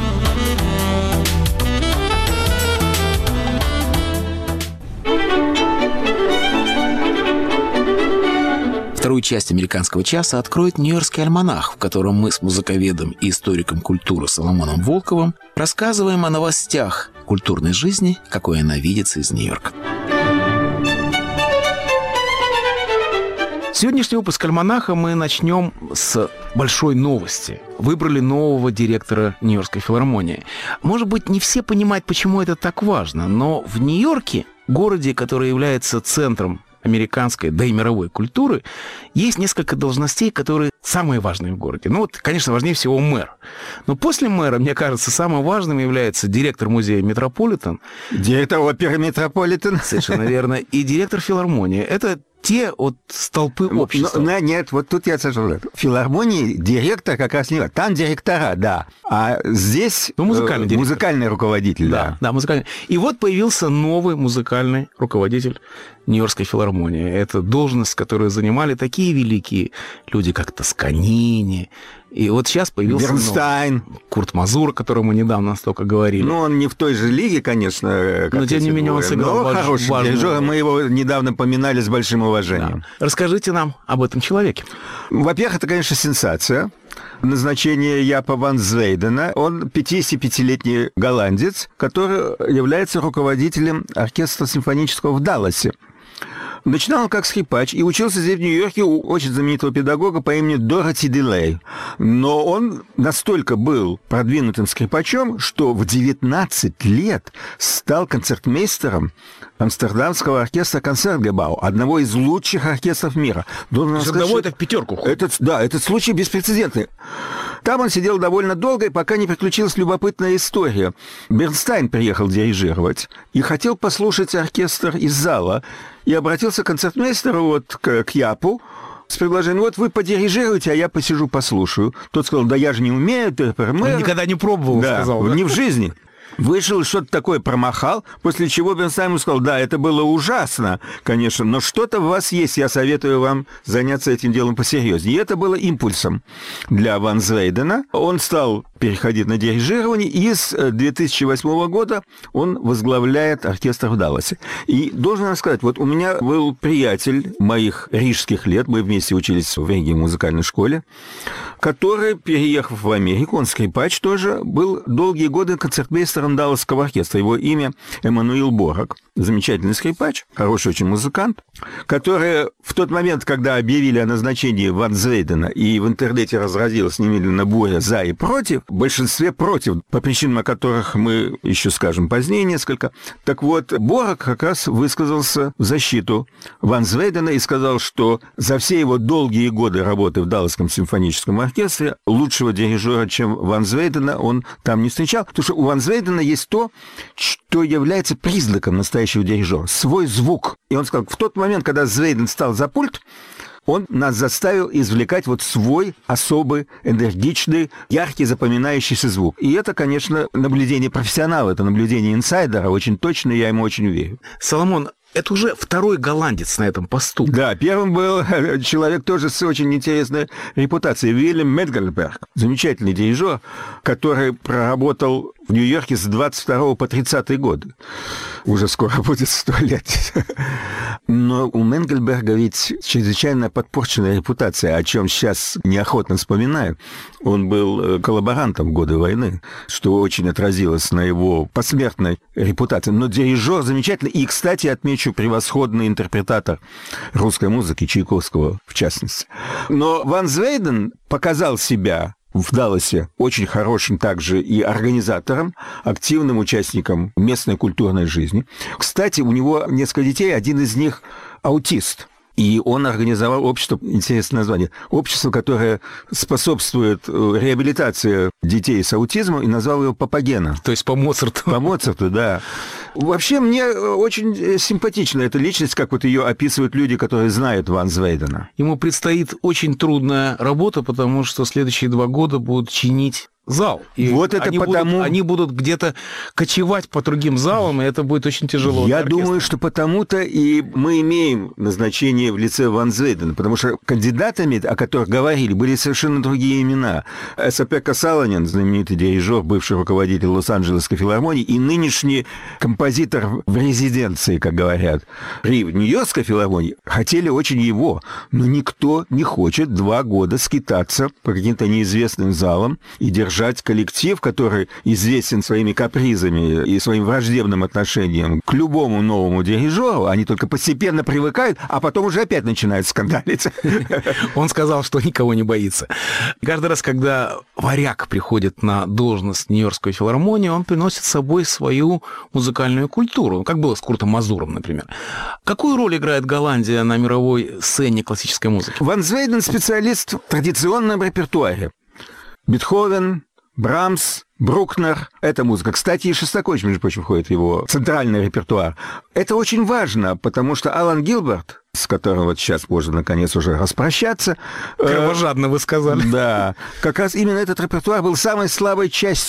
Вторую часть «Американского часа» откроет Нью-Йоркский альманах, в котором мы с музыковедом и историком культуры Соломоном Волковым рассказываем о новостях культурной жизни, какой она видится из Нью-Йорка. Сегодняшний выпуск альманаха мы начнем с большой новости. Выбрали нового директора Нью-Йоркской филармонии. Может быть, не все понимают, почему это так важно, но в Нью-Йорке, городе, который является центром американской, да и мировой культуры, есть несколько должностей, которые самые важные в городе. Ну вот, конечно, важнее всего мэр. Но после мэра, мне кажется, самым важным является директор музея Метрополитен. Директор оперы Метрополитен. Совершенно верно. И директор филармонии. Это те вот столпы общества. Нет, вот тут я сажу. В филармонии директор как раз не... Там директора, да. А здесь музыкальный руководитель, да. Да, музыкальный. И вот появился новый музыкальный руководитель Нью-Йоркской филармонии. Это должность, которую занимали такие великие люди, как Тосканини. И вот сейчас появился Бернстайн, Курт Мазур, о котором мы недавно столько говорили. Ну, он не в той же лиге, конечно, как но тем не менее он сыграл хороший дирижер. Мы его недавно поминали с большим уважением. Да. Расскажите нам об этом человеке. Во-первых, это, конечно, сенсация. Назначение Япа Ван Звейдена. Он 55-летний голландец, который является руководителем оркестра симфонического в Далласе. Начинал он как скрипач и учился здесь, в Нью-Йорке, у очень знаменитого педагога по имени Дороти Дилей. Но он настолько был продвинутым скрипачом, что в 19 лет стал концертмейстером Амстердамского оркестра «Концертгебау», одного из лучших оркестров мира. Одного это в пятерку. Этот случай беспрецедентный. Там он сидел довольно долго, и пока не приключилась любопытная история. Бернстайн приехал дирижировать и хотел послушать оркестр из зала, и обратился к концертмейстеру, вот к Япу, с предложением: вот вы подирижируете, а я посижу, послушаю. Тот сказал: да я же не умею. Он никогда не пробовал, сказал. Да, не в жизни. Вышел, что-то такое промахал, после чего Бернстайн ему сказал: да, это было ужасно, конечно, но что-то в вас есть, я советую вам заняться этим делом посерьезнее. И это было импульсом для Ван Звейдена. Он стал переходить на дирижирование, и с 2008 года он возглавляет оркестр в Далласе. И должен вам сказать, вот у меня был приятель моих рижских лет, мы вместе учились в Риге в музыкальной школе, который, переехав в Америку, он скрипач тоже, был долгие годы концертмейстером Далласского оркестра. Его имя Эммануил Борок. Замечательный скрипач, хороший очень музыкант, который в тот момент, когда объявили о назначении Ван Звейдена, и в интернете разразилась немедленно буря за и против, в большинстве против, по причинам, о которых мы еще скажем позднее несколько. Так вот, Борок как раз высказался в защиту Ван Звейдена и сказал, что за все его долгие годы работы в Далласском симфоническом оркестре лучшего дирижера, чем Ван Звейдена, он там не встречал. Потому что у Ван Звейдена есть то, что является признаком настоящего дирижера — свой звук. И он сказал, в тот момент, когда Звейден стал за пульт, он нас заставил извлекать вот свой особый, энергичный, яркий, запоминающийся звук. И это, конечно, наблюдение профессионала, это наблюдение инсайдера, очень точное, я ему очень верю. Соломон, это уже второй голландец на этом посту. Да, первым был человек тоже с очень интересной репутацией, Вильям Менгельберг, замечательный дирижер, который проработал в Нью-Йорке с 22 по 30 годы. Уже скоро будет 100 лет. Но у Менгельберга ведь чрезвычайно подпорченная репутация, о чем сейчас неохотно вспоминаю. Он был коллаборантом в годы войны, что очень отразилось на его посмертной репутации. Но дирижер замечательный. И, кстати, отмечу, превосходный интерпретатор русской музыки, Чайковского в частности. Но Ван Звейден показал себя в Далласе очень хорошим также и организатором, активным участником местной культурной жизни. Кстати, у него несколько детей, один из них аутист. И он организовал общество, интересное название, общество, которое способствует реабилитации детей с аутизмом, и назвал его Папагена. То есть по Моцарту. По Моцарту, да. Вообще, мне очень симпатична эта личность, как вот ее описывают люди, которые знают Ван Звейдена. Ему предстоит очень трудная работа, потому что следующие 2 года будут чинить зал. И вот это они будут где-то кочевать по другим залам, и это будет очень тяжело. Я думаю, что потому-то и мы имеем назначение в лице Ван Звейдена, потому что кандидатами, о которых говорили, были совершенно другие имена. Эса-Пекка Салонен, знаменитый дирижер, бывший руководитель Лос-Анджелесской филармонии, и нынешний композитор в резиденции, как говорят, при Нью-Йоркской филармонии, хотели очень его, но никто не хочет 2 года скитаться по каким-то неизвестным залам и держать коллектив, который известен своими капризами и своим враждебным отношением к любому новому дирижеру. Они только постепенно привыкают, а потом уже опять начинают скандалить. Он сказал, что никого не боится. Каждый раз, когда варяг приходит на должность в Нью-Йоркской филармонии, он приносит с собой свою музыкальную культуру, как было с Куртом Мазуром, например. Какую роль играет Голландия на мировой сцене классической музыки? Ван Звейден специалист в традиционном репертуаре. Бетховен, Брамс, Брукнер – это музыка. Кстати, и Шостакович, между прочим, входит в его центральный репертуар. Это очень важно, потому что Алан Гилберт, с которым вот сейчас можно, наконец, уже распрощаться... Кровожадно вы сказали. Да. Как раз именно этот репертуар был самой слабой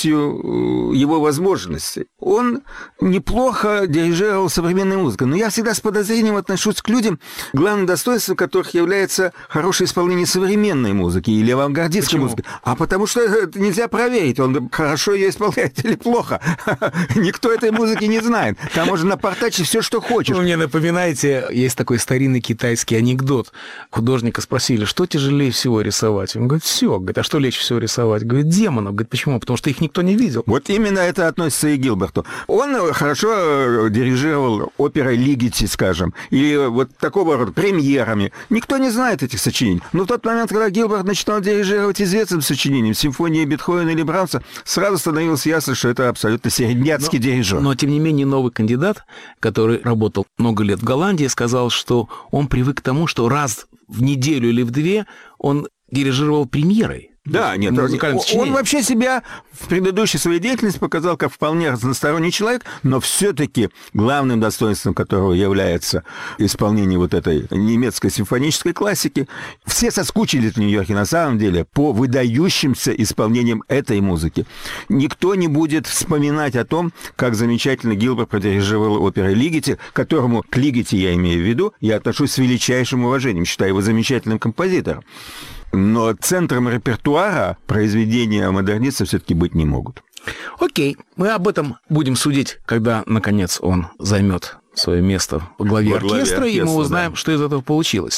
частью его возможностей. Он неплохо дирижировал современной музыкой, но я всегда с подозрением отношусь к людям, главным достоинством которых является хорошее исполнение современной музыки или авангардистской музыки. А потому что это нельзя проверить, он хорошо ее исполняет или плохо. Никто этой музыки не знает. Там можно напортачить все, что хочешь. Вы мне напоминаете, есть такой старинный китайский анекдот. Художника спросили, что тяжелее всего рисовать? Он говорит, все. Говорит, а что легче всего рисовать? Говорит, демонов. Говорит, почему? Потому что их никто не видел. Вот именно это относится и к Гилберту. Он хорошо дирижировал оперой Лигeti, скажем, или вот такого рода премьерами. Никто не знает этих сочинений. Но в тот момент, когда Гилберт начинал дирижировать известным сочинением, симфонии Бетховена или Брамса, сразу становилось ясно, что это абсолютно середняцкий дирижер. Но, тем не менее, новый кандидат, который работал много лет в Голландии, сказал, что он привык к тому, что раз в неделю или в 2 он дирижировал премьерой. Да, нет, он вообще себя в предыдущей своей деятельности показал как вполне разносторонний человек, но все-таки главным достоинством которого является исполнение вот этой немецкой симфонической классики. Все соскучились в Нью-Йорке на самом деле по выдающимся исполнениям этой музыки. Никто не будет вспоминать о том, как замечательно Гилберт продирижировал оперу Лигeti, к которому, к Лигeti я имею в виду, я отношусь с величайшим уважением, считаю его замечательным композитором. Но центром репертуара произведения модерниста все-таки быть не могут. Окей, мы об этом будем судить, когда, наконец, он займет свое место во главе оркестра, и мы узнаем, да, что из этого получилось.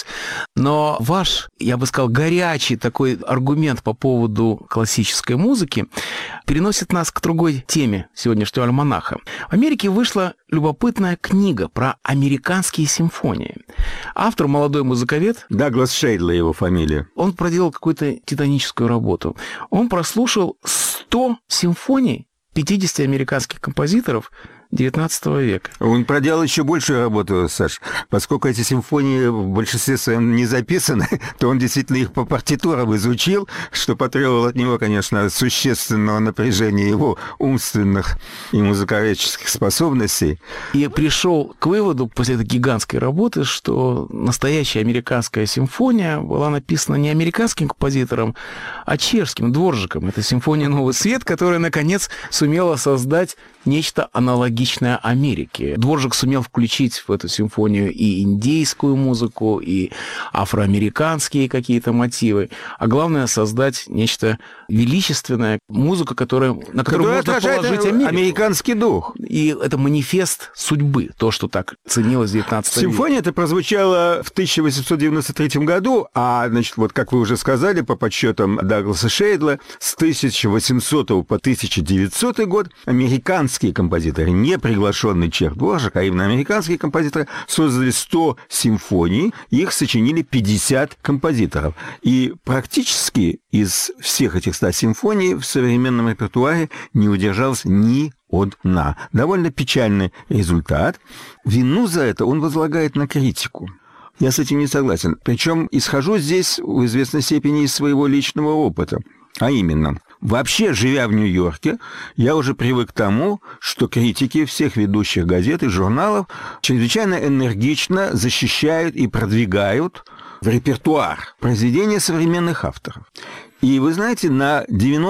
Но ваш, я бы сказал, горячий такой аргумент по поводу классической музыки переносит нас к другой теме сегодняшнего альманаха. В Америке вышла любопытная книга про американские симфонии. Автор молодой музыковед. Даглас Шейдла его фамилия. Он проделал какую-то титаническую работу. Он прослушал 100 симфоний 50 американских композиторов XIX века. Он проделал еще большую работу, Саш. Поскольку эти симфонии в большинстве своем не записаны, то он действительно их по партитурам изучил, что потребовало от него, конечно, существенного напряжения его умственных и музыковедческих способностей. И пришел к выводу после этой гигантской работы, что настоящая американская симфония была написана не американским композитором, а чешским, Дворжиком. Это симфония «Новый свет», которая, наконец, сумела создать нечто аналогичное Америке. Дворжик сумел включить в эту симфонию и индейскую музыку, и афроамериканские какие-то мотивы, а главное — создать нечто величественное, музыку, на которую можно положить Америку. Американский дух. И это манифест судьбы, то, что так ценилось в 19 веке. Симфония эта прозвучала в 1893 году, а, значит, вот как вы уже сказали, по подсчетам Дагласа Шейдла, с 1800 по 1900 год американские композиторы, не приглашенный чех Дворжик, а именно американские композиторы, создали 100 симфоний, их сочинили 50 композиторов. И практически из всех этих 100 симфоний в современном репертуаре не удержалась ни одна. Довольно печальный результат. Вину за это он возлагает на критику. Я с этим не согласен. Причем исхожу здесь в известной степени из своего личного опыта. А именно, вообще, живя в Нью-Йорке, я уже привык к тому, что критики всех ведущих газет и журналов чрезвычайно энергично защищают и продвигают в репертуар произведения современных авторов. И вы знаете, на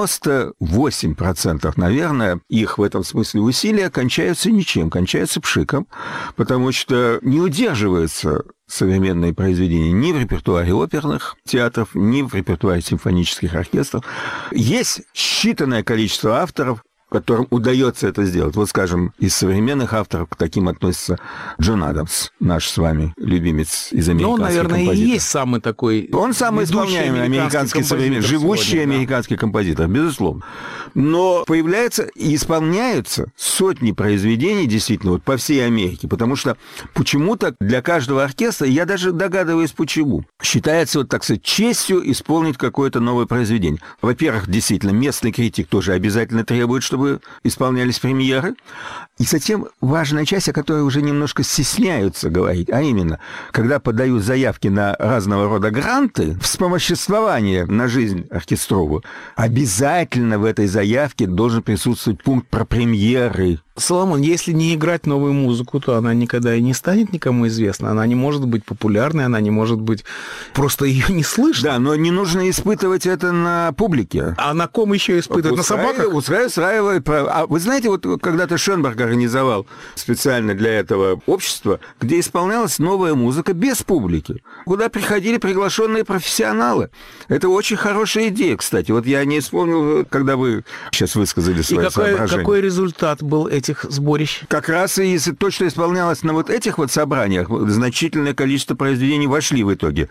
98%, наверное, их в этом смысле усилия кончаются ничем, кончаются пшиком, потому что не удерживаются современные произведения ни в репертуаре оперных театров, ни в репертуаре симфонических оркестров. Есть считанное количество авторов, которым удается это сделать. Вот, скажем, из современных авторов к таким относится Джон Адамс, наш с вами любимец из американских композиторов. Ну, наверное, и есть самый такой... Он самый исполняемый американский современный, живущий сегодня, американский композитор, безусловно. Но появляются и исполняются сотни произведений, действительно, вот по всей Америке, потому что почему-то для каждого оркестра, я даже догадываюсь, почему, считается, вот так сказать, честью исполнить какое-то новое произведение. Во-первых, действительно, местный критик тоже обязательно требует, чтобы исполнялись премьеры. И затем важная часть, о которой уже немножко стесняются говорить, а именно, когда подают заявки на разного рода гранты, вспомоществование на жизнь оркестровую, обязательно в этой заявке должен присутствовать пункт про премьеры. Соломон, если не играть новую музыку, то она никогда и не станет никому известна. Она не может быть популярной, она не может быть... Просто ее не слышно. Да, но не нужно испытывать это на публике. А на ком еще испытывать? На собаках? Устраивает. А вы знаете, вот когда-то Шенберг организовал специально для этого общество, где исполнялась новая музыка без публики, куда приходили приглашенные профессионалы. Это очень хорошая идея, кстати. Вот я не вспомнил, когда вы сейчас высказали свои соображения. Какой результат был этих сборищ? Как раз и если то, что исполнялось на вот этих вот собраниях, значительное количество произведений вошли в итоге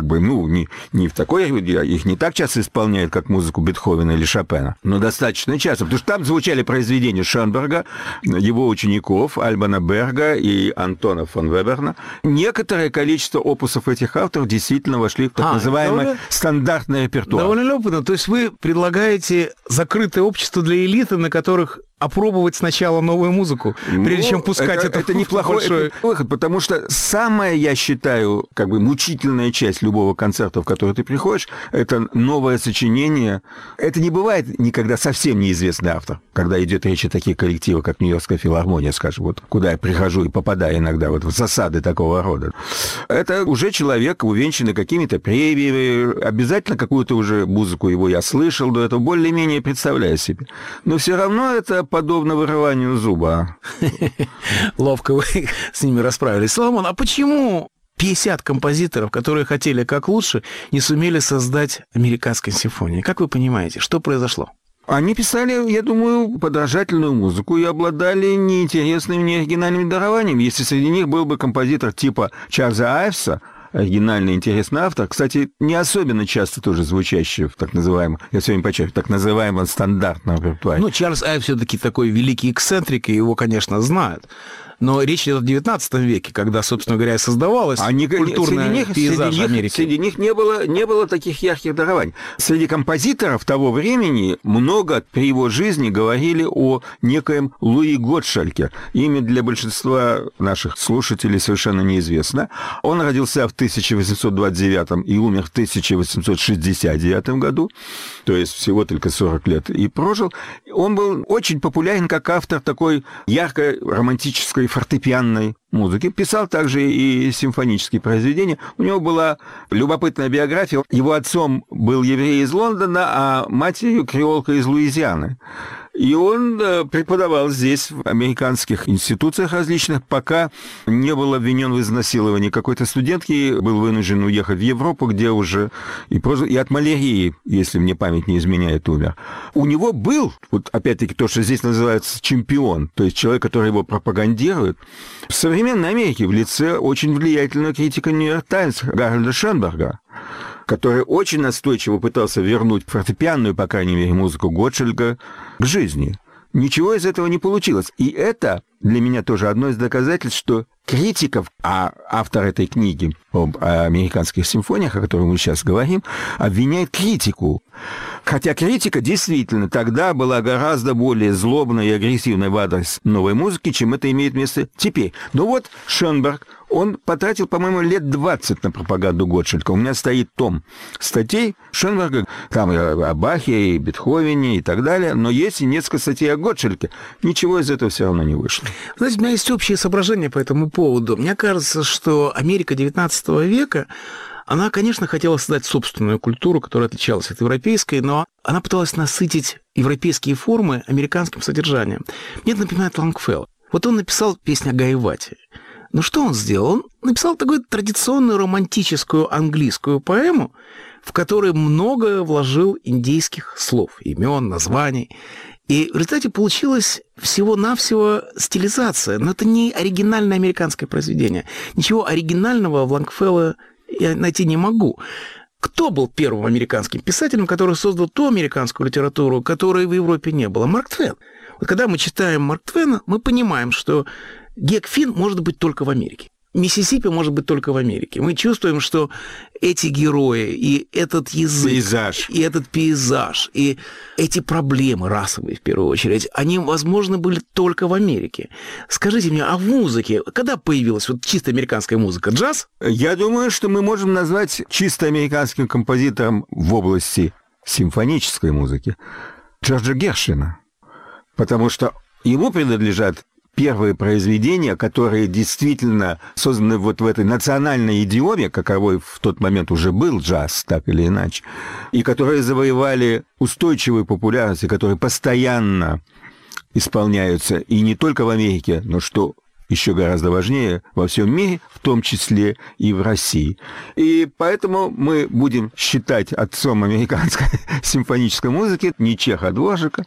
не в такое, их не так часто исполняют, как музыку Бетховена или Шопена, но достаточно часто, потому что там звучали произведения Шенберга, его учеников Альбана Берга и Антона фон Веберна. Некоторое количество опусов этих авторов действительно вошли в так называемый стандартный репертуар. Довольно любопытно. То есть вы предлагаете закрытое общество для элиты, на которых опробовать сначала новую музыку, прежде чем пускать это неплохой выход, потому что самая, я считаю, как бы мучительная часть любого концерта, в который ты приходишь, это новое сочинение. Это не бывает никогда совсем неизвестный автор, когда идет речь о таких коллективах, как Нью-Йоркская филармония, скажем, вот куда я прихожу и попадаю иногда вот в засады такого рода. Это уже человек, увенчанный какими-то премиями, обязательно какую-то уже музыку его я слышал до этого, более-менее представляю себе. Но все равно это подобно вырыванию зуба. Ловко вы с ними расправились. Соломон, а почему 50 композиторов, которые хотели как лучше, не сумели создать американской симфонии? Как вы понимаете, что произошло? Они писали, я думаю, подражательную музыку и обладали неинтересными, неоригинальными дарованиями. Если среди них был бы композитор типа Чарльза Айвса, оригинальный, интересный автор, кстати, не особенно часто тоже звучащий в так называемом, я все время подчеркиваю, так называемом стандартном репертуаре. Ну, Чарльз Айв все-таки такой великий эксцентрик, и его, конечно, знают. Но речь идет о 19 веке, когда, собственно говоря, создавалась культурный пейзаж Америки. Среди них не было таких ярких дарований. Среди композиторов того времени много при его жизни говорили о некоем Луи Готшальке. Имя для большинства наших слушателей совершенно неизвестно. Он родился в 1829 и умер в 1869 году, то есть всего только 40 лет, и прожил. Он был очень популярен как автор такой яркой романтической фортепианной музыки. Писал также и симфонические произведения. У него была любопытная биография. Его отцом был еврей из Лондона, а матерью креолка из Луизианы. И он преподавал здесь, в американских институциях различных, пока не был обвинен в изнасиловании какой-то студентки, был вынужден уехать в Европу, где уже и от малярии, если мне память не изменяет, умер. У него был, вот опять-таки то, что здесь называется чемпион, то есть человек, который его пропагандирует, в современной Америке в лице очень влиятельного критика «Нью-Йорк Таймс» Гарольда Шенберга, который очень настойчиво пытался вернуть фортепианную, по крайней мере, музыку Готшалька к жизни. Ничего из этого не получилось. И это для меня тоже одно из доказательств, что критиков, а автор этой книги об американских симфониях, о которой мы сейчас говорим, обвиняет критику. Хотя критика действительно тогда была гораздо более злобной и агрессивной в адрес новой музыки, чем это имеет место теперь. Но вот Шенберг Он потратил, по-моему, лет 20 на пропаганду Готшалька. У меня стоит том статей Шенберга, там и о Бахе, и Бетховене, и так далее, но есть и несколько статей о Готшальке. Ничего из этого все равно не вышло. Знаете, у меня есть общее соображение по этому поводу. Мне кажется, что Америка XIX века, она, конечно, хотела создать собственную культуру, которая отличалась от европейской, но она пыталась насытить европейские формы американским содержанием. Мне это напоминает Лонгфелло. Вот он написал песню о Гаевате. Но что он сделал? Он написал такую традиционную романтическую английскую поэму, в которой много вложил индейских слов, имен, названий. И в результате получилась всего-навсего стилизация. Но это не оригинальное американское произведение. Ничего оригинального в Лонгфелло я найти не могу. Кто был первым американским писателем, который создал ту американскую литературу, которой в Европе не было? Марк Твен. Вот когда мы читаем Марк Твена, мы понимаем, что Гек Финн может быть только в Америке. Миссисипи может быть только в Америке. Мы чувствуем, что эти герои и этот язык, и этот пейзаж, и эти проблемы расовые, в первую очередь, они, возможно, были только в Америке. Скажите мне, а в музыке, когда появилась вот чисто американская музыка? Джаз? Я думаю, что мы можем назвать чисто американским композитором в области симфонической музыки Джорджа Гершвина, потому что ему принадлежат первые произведения, которые действительно созданы вот в этой национальной идиоме, каковой в тот момент уже был джаз, так или иначе, и которые завоевали устойчивую популярность, и которые постоянно исполняются и не только в Америке, но что еще гораздо важнее, во всем мире, в том числе и в России. И поэтому мы будем считать отцом американской симфонической музыки не Чеха Дворжика,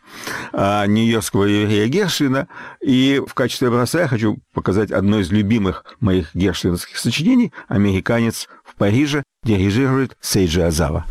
а нью-йоркского еврея Гершвина. И в качестве образца я хочу показать одно из любимых моих гершвиновских сочинений «Американец в Париже» дирижирует Сейджи Озава.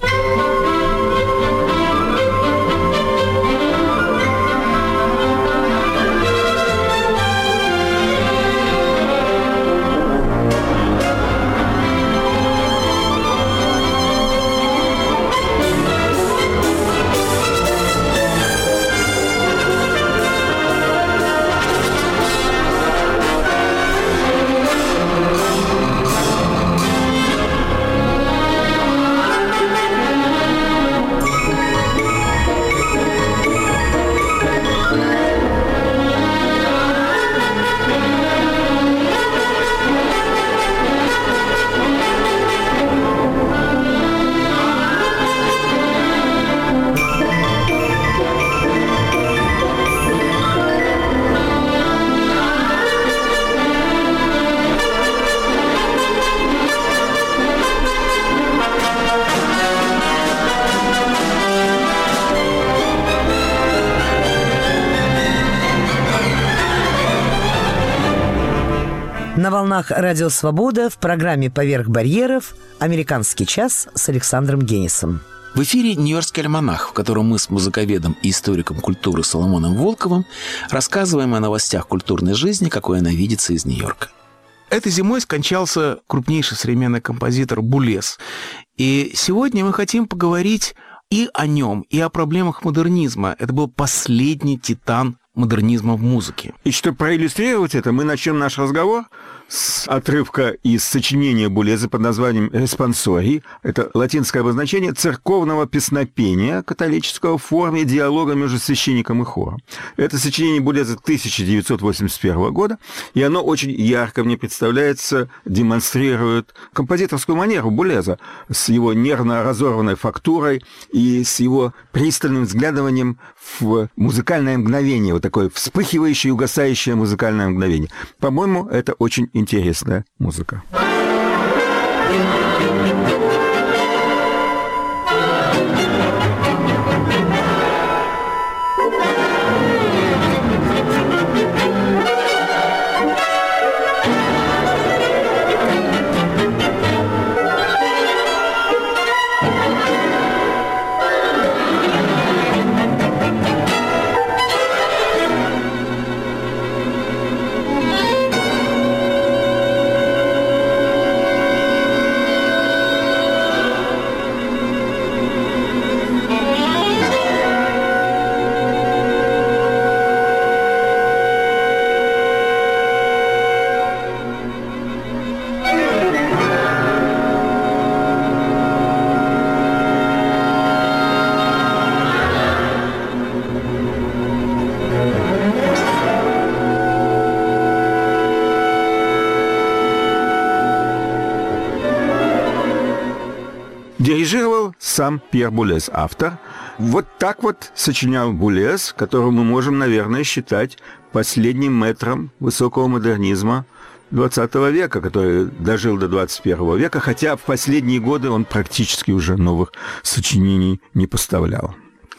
На волнах «Радио Свобода» в программе «Поверх барьеров» «Американский час» с Александром Генисом. В эфире «Нью-Йоркский альманах», в котором мы с музыковедом и историком культуры Соломоном Волковым рассказываем о новостях культурной жизни, какой она видится из Нью-Йорка. Этой зимой скончался крупнейший современный композитор Булес. И сегодня мы хотим поговорить и о нем, и о проблемах модернизма. Это был последний титан модернизма в музыке. И чтобы проиллюстрировать это, мы начнем наш разговор с отрывка из сочинения Булеза под названием «Респонсорий». Это латинское обозначение церковного песнопения католического в форме диалога между священником и хором. Это сочинение Булеза 1981 года, и оно очень ярко мне представляется, демонстрирует композиторскую манеру Булеза с его нервно разорванной фактурой и с его пристальным взглядыванием в музыкальное мгновение, вот такое вспыхивающее и угасающее музыкальное мгновение. По-моему, это очень интересная музыка. аранжировал сам Пьер Булез, автор. Вот так вот сочинял Булез, которого мы можем, наверное, считать последним мэтром высокого модернизма XX века, который дожил до 21 века, хотя в последние годы он практически уже новых сочинений не поставлял.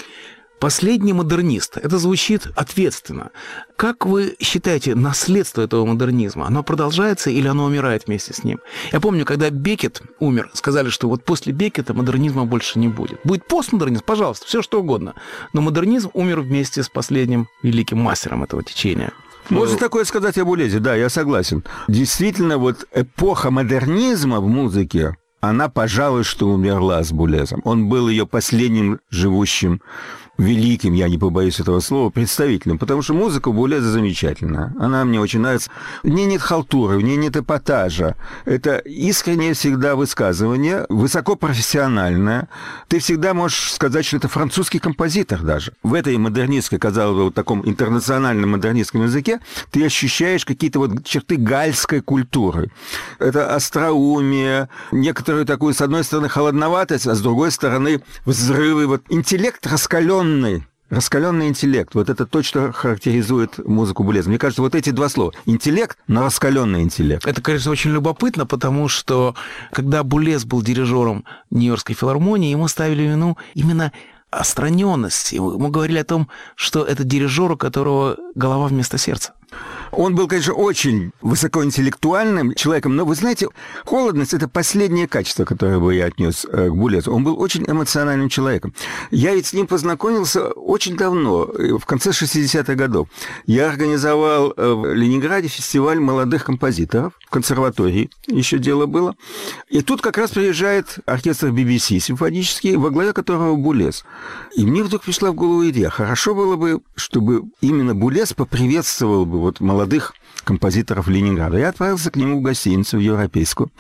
Последний модернист. Это звучит ответственно. Как вы считаете, наследство этого модернизма, оно продолжается или оно умирает вместе с ним? Я помню, когда Беккет умер, сказали, что вот после Беккета модернизма больше не будет. Будет постмодернизм, пожалуйста, все что угодно. Но модернизм умер вместе с последним великим мастером этого течения. Можно такое сказать об Булезе, да, я согласен. Действительно, вот эпоха модернизма в музыке, она, пожалуй, что умерла с Булезом. Он был ее последним живущим великим, я не побоюсь этого слова, представителем, потому что музыка у Булеза замечательная. Она мне очень нравится. В ней нет халтуры, в ней нет эпатажа. Это искреннее всегда высказывание, высокопрофессиональное. Ты всегда можешь сказать, что это французский композитор даже. В этой модернистской, казалось бы, вот таком интернациональном модернистском языке ты ощущаешь какие-то вот черты гальской культуры. Это остроумие, некоторую такую, с одной стороны, холодноватость, а с другой стороны, взрывы. Вот интеллект раскаленный интеллект. Вот это то, что характеризует музыку Булеза. Мне кажется, вот эти два слова. Интеллект, но раскаленный интеллект. Это, конечно, очень любопытно, потому что, когда Булез был дирижером Нью-Йоркской филармонии, ему ставили вину именно отстраненность. Ему говорили о том, что это дирижер, у которого голова вместо сердца. Он был, конечно, очень высокоинтеллектуальным человеком, но, вы знаете, холодность – это последнее качество, которое бы я отнес к Булезу. Он был очень эмоциональным человеком. Я ведь с ним познакомился очень давно, в конце 60-х годов. Я организовал в Ленинграде фестиваль молодых композиторов, в консерватории еще дело было. И тут как раз приезжает оркестр BBC симфонический, во главе которого Булез. И мне вдруг пришла в голову идея, хорошо было бы, чтобы именно Булез поприветствовал бы вот молодых композиторов Ленинграда. Я отправился к нему в гостиницу, в Европейскую.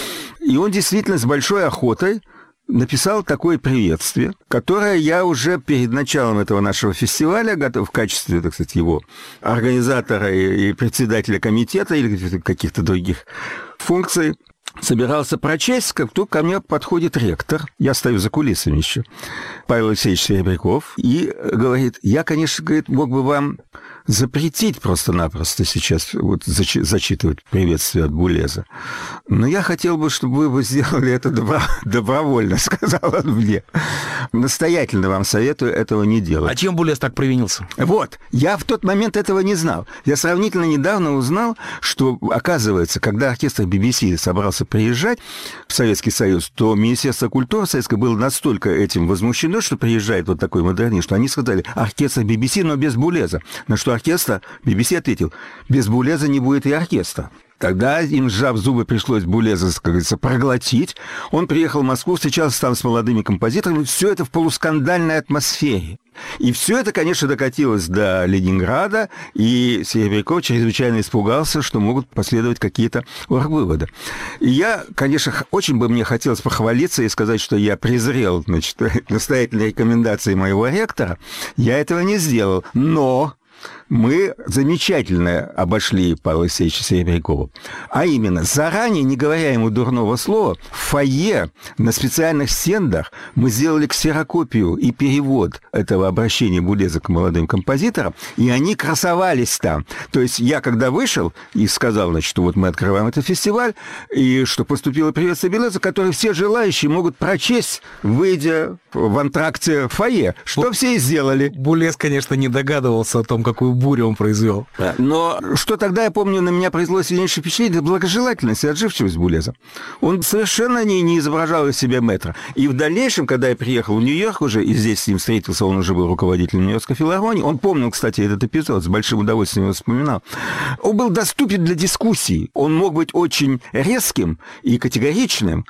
И он действительно с большой охотой написал такое приветствие, которое я уже перед началом этого нашего фестиваля, готов в качестве, так сказать, его организатора и председателя комитета или каких-то других функций, собирался прочесть, как тут ко мне подходит ректор, я стою за кулисами еще, Павел Алексеевич Серебряков, и говорит, я, конечно, говорит, мог бы вам запретить просто-напросто сейчас вот зачитывать приветствие от Булеза. Но я хотел бы, чтобы вы сделали это добровольно, сказал он мне. Настоятельно вам советую этого не делать. А чем Булез так провинился? Вот, я в тот момент этого не знал. Я сравнительно недавно узнал, что, оказывается, когда оркестр BBC собрался приезжать в Советский Союз, то Министерство культуры советское было настолько этим возмущено, что приезжает вот такой модернист, что они сказали, оркестр BBC, но без Булеза. На что оркестр BBC ответил, без Булеза не будет и оркестра. Тогда им, сжав зубы, пришлось Булеза, как говорится, проглотить. Он приехал в Москву, встречался там с молодыми композиторами. Все это в полускандальной атмосфере. И все это, конечно, докатилось до Ленинграда, и Серебряков чрезвычайно испугался, что могут последовать какие-то оргвыводы. И я, конечно, очень бы мне хотелось похвалиться и сказать, что я презрел, значит, настоятельные рекомендации моего ректора. Я этого не сделал, но мы замечательно обошли Павла Алексеевича Серебрякова. А именно, заранее, не говоря ему дурного слова, в фойе на специальных стендах мы сделали ксерокопию и перевод этого обращения Булеза к молодым композиторам, и они красовались там. То есть я, когда вышел и сказал, значит, что вот мы открываем этот фестиваль, и что поступило приветствие Булеза, которое все желающие могут прочесть, выйдя в антракте фойе, что все и сделали. Булез, конечно, не догадывался о том, какую бурю он произвел. Но что тогда, я помню, на меня произвело сильнейшее впечатление, это благожелательность и отживчивость Булеза. Он совершенно не изображал из себя мэтра. И в дальнейшем, когда я приехал в Нью-Йорк уже, и здесь с ним встретился, он уже был руководителем Нью-Йоркской филармонии, он помнил, кстати, этот эпизод, с большим удовольствием его вспоминал. Он был доступен для дискуссий. Он мог быть очень резким и категоричным,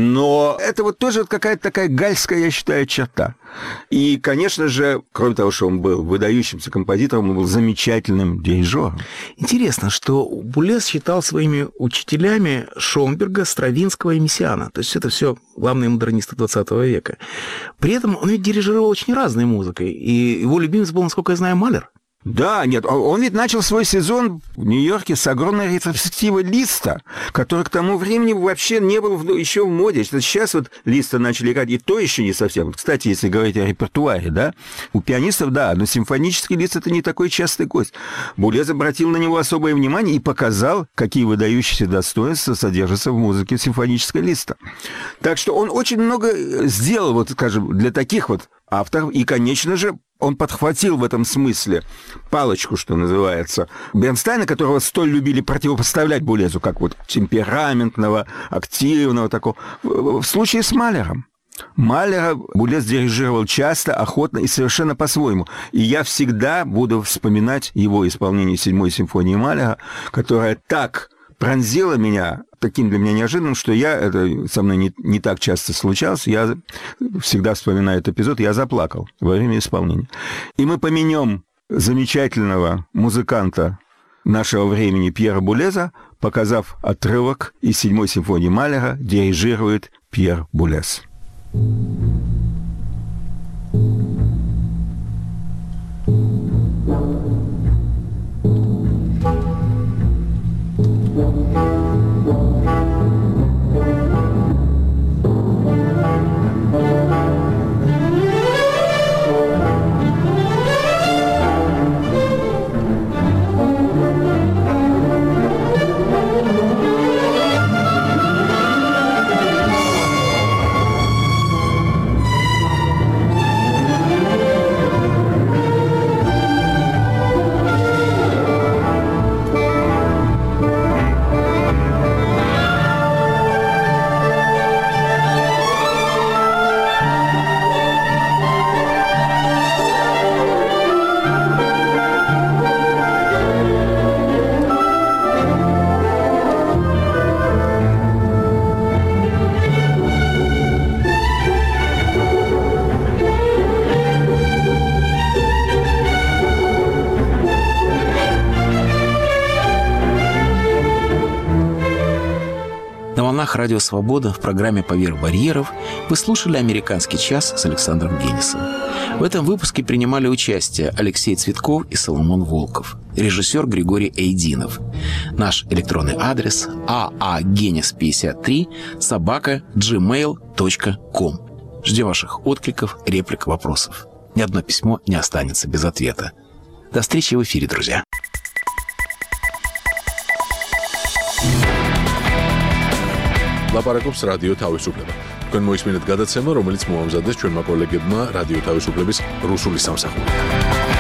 но это вот тоже какая-то такая гальская, я считаю, черта. И, конечно же, кроме того, что он был выдающимся композитором, он был замечательным дирижером. Интересно, что Булез считал своими учителями Шонберга, Стравинского и Мессиана. То есть это все главные модернисты 20 века. При этом он ведь дирижировал очень разной музыкой. И его любимец был, насколько я знаю, Малер. Да, нет, он ведь начал свой сезон в Нью-Йорке с огромной ретроспективы Листа, который к тому времени вообще не был еще в моде. Сейчас вот Листа начали играть, и то еще не совсем. Кстати, если говорить о репертуаре, да, у пианистов, да, но симфонический Лист — это не такой частый гость. Булез обратил на него особое внимание и показал, какие выдающиеся достоинства содержатся в музыке симфонического Листа. Так что он очень много сделал, вот, скажем, для таких вот авторов, и, конечно же, он подхватил в этом смысле палочку, что называется, Бернстайна, которого столь любили противопоставлять Булезу, как вот темпераментного, активного такого. В случае с Малером. Малера Булез дирижировал часто, охотно и совершенно по-своему. И я всегда буду вспоминать его исполнение 7-й симфонии Малера, которая так пронзила меня, таким для меня неожиданным, что это со мной не так часто случалось, я всегда вспоминаю этот эпизод, я заплакал во время исполнения. И мы поменем замечательного музыканта нашего времени Пьера Булеза, показав отрывок из 7-й симфонии Малера, дирижирует Пьер Булез. Радио «Свобода» в программе «Поверх барьеров» вы слушали «Американский час» с Александром Генисом. В этом выпуске принимали участие Алексей Цветков и Соломон Волков, режиссер Григорий Эйдинов. Наш электронный адрес aagenis53@gmail.com. Ждем ваших откликов, реплик, вопросов. Ни одно письмо не останется без ответа. До встречи в эфире, друзья. ლაპარაკობს რადიო თავისუფლება. თქვენ მოისმინეთ გადაცემა, რომელიც მოამზადეს ჩვენმა კოლეგებმა რადიო თავისუფლების რუსული სამსახური.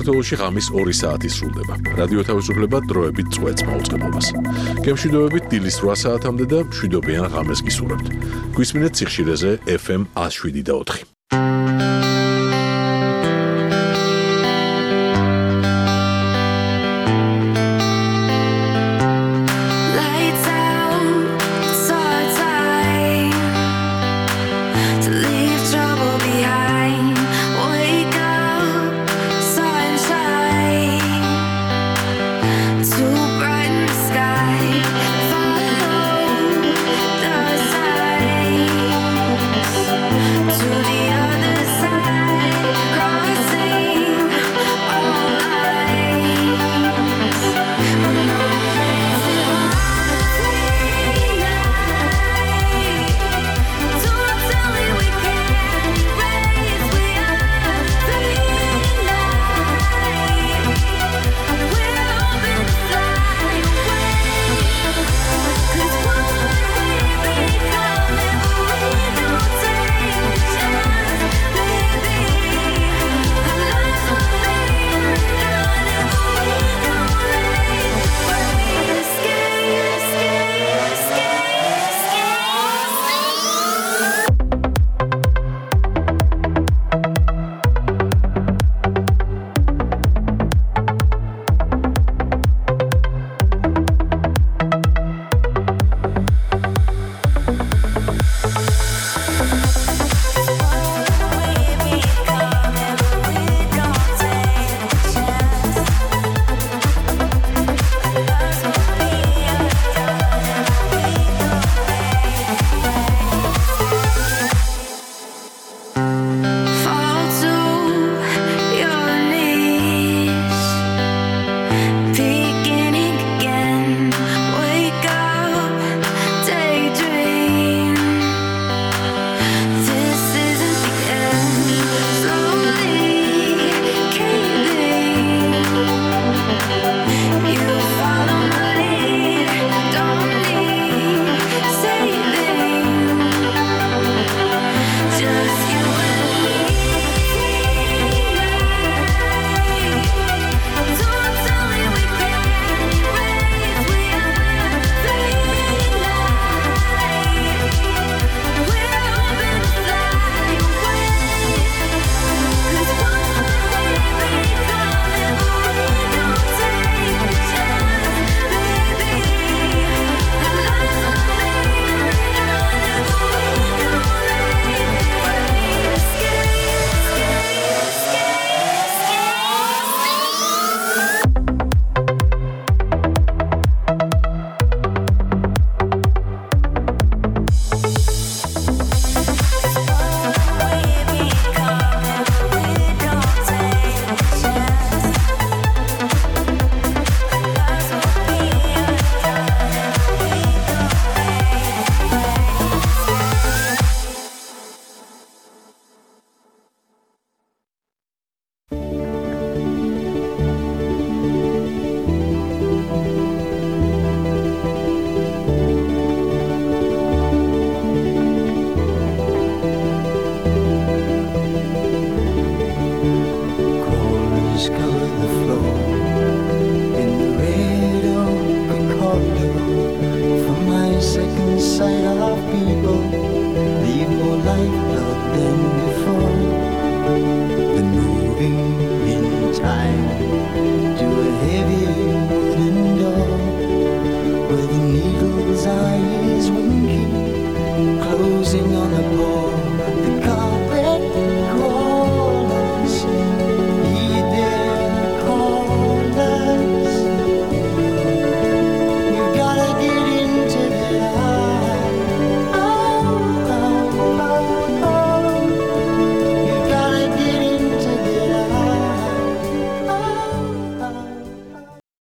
საქართველოში ღამის 2 საათი სრულდება. რადიო თავისუფლება დროებით წვეთს მაუწყებლობას. გემშვიდობებით დილის 8 საათამდე და მშვიდობიან ღამეს გისურვებთ. გვისმინეთ სიხშირეზე FM 107.4. Too bright in the sky.